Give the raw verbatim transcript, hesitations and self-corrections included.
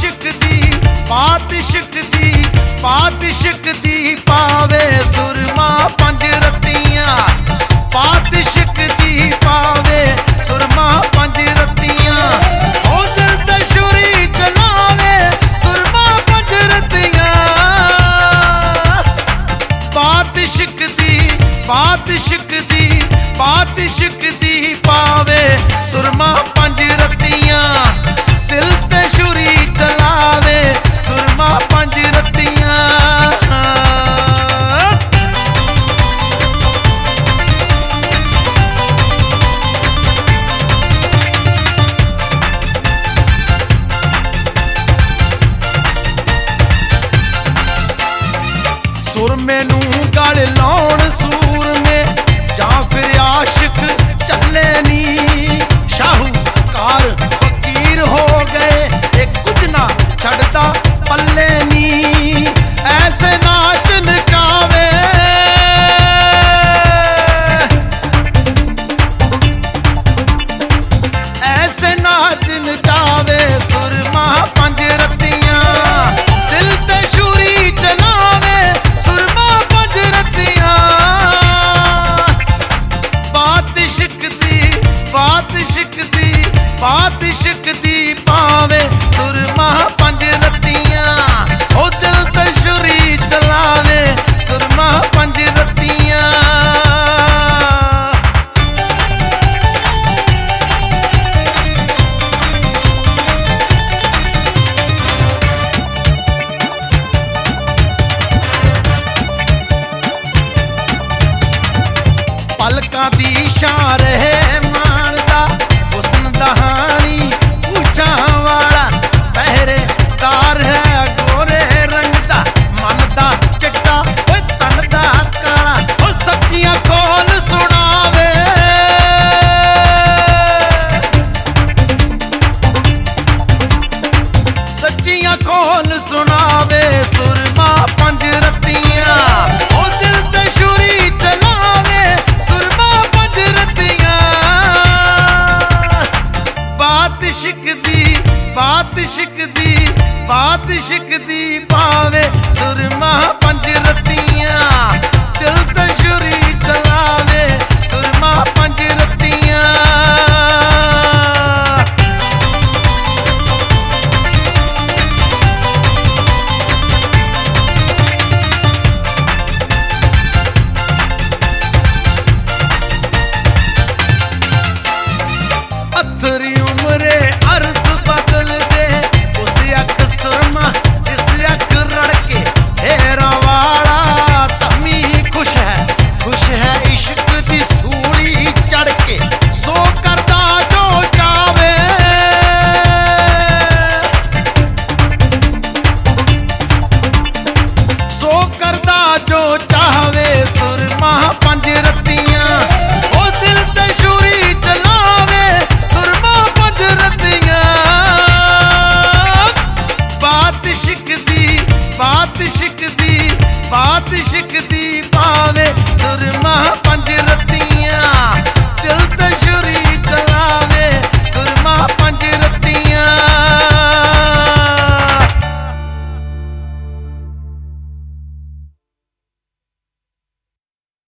इश्क दी बात इश्क दी बात इश्क दी पावे सुरमा पंज रत्तियां बात इश्क दी पावे सुरमा पंज रत्तियां ओ दिल ते छुरी चलावे सुरमा पंज रत्तियां बात इश्क दी बात इश्क दी बात इश्क दी पावे सुरमा पंज रत्तियां दिल ते छुरी चलावे सुरमा पंज रत्तियां सुरमे नू गल लाउण सूर में जां फिर आशिक चले नी शाहूकार फकीर हो गए एक कुछ ना छड़ता पल्ले नी ऐसे नाच नचावे ऐसे नाच नचावे सुरमा पंज रत्तियां दिल ते छुरी चलावे सुरमा पंज रत्तियां बात इश्क दी बात इश्क दी बात इश्क दी पावे सुरमा पंज रत्तियां ओ दिल ते छुरी चलावे सुरमा पंज रत्तियां पलकां दी शान रहे मानदा हुस्न दहानी पूछां वाला पहरेदार है गोरे रंग दा मन दा चिट्टा ओए तन दा काला ओ सच्चियां खोल सुनावे सच्चियां खोल सुनावे सुरमा पंज रत्तियां ओ दिल ते छुरी चलावे सुरमा पंज रत्तियां बात इश्क दी बात इश्क दी बात इश्क दी पावे सुरमा पंज रत्तियां दिल ते छुरी चलावे सुरमा पंज रत्तियां अथरी उम्रे अर्थ बदल दे उस अख सुरमा इस अख रड़के हेरा वाला तमी खुश है खुश है इश्क दी सूली चढ़ के सो करदा जो चावे सो करदा जो चावे सुरमा पंज रत्तियां ओ दिल ते छुरी चलावे सुरमा पंज रत्तियां बात इश्क दी बात इश्क दी बात इश्क दी पावे सुरमा पंज रत्तियां